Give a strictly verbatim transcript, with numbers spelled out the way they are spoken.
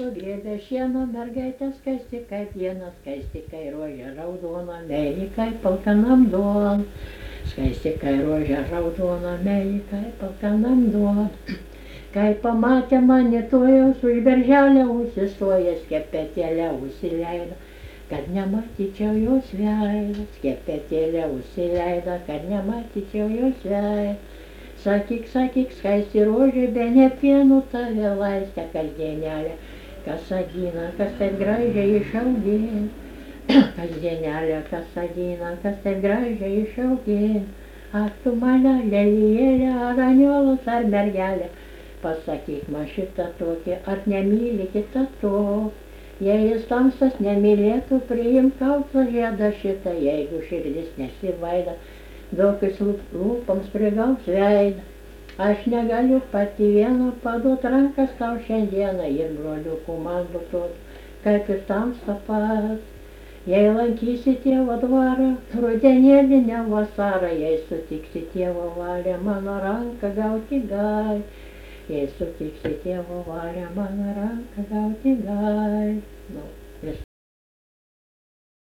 maisto griebia šieno, mergaitės skaisti kaip dienas, skaisti kai rožė raudona, meilė kaip alkanam duon. Skaisti kai rožė raudona, meilė kaip alkanam duon. Kai pamatė mane tuojaus už berželio užsistojęs, skepetėlę užsileido, kad nematyčiau jos veidą. Skepetėlę užsileido, kad nematyčiau jos veidą. Sakyk, sakyk, skaisti rožė, be ne pienų tave laistė kasdienelė, kas sodina, kas taip gražiai išaugina. Kasdienelė, kas sodina, kas taip gražiai išaugina. Ak tu mane, lelijėlė, ar aniolas, ar mergelė, pasakyk man šitą tokį, ar nemyli kitą tokį. Jei jis tamsas nemylėtų, priimk kaltą žiedą šitą, jeigu širdis nesivaida, daugis lūpoms prigaus veidą. Aš negaliu pati viena paduot rankas tau šiandieną ir broliukų man duot, kaip ir tamsta pat. Jei lankysi tėvo dvarą, rudenėlį ne vasarą, jei sutiksi tėvo valią, mano ranką gauti gali. Jei sutiksi tėvo valią, mano ranką gauti gali. Nu.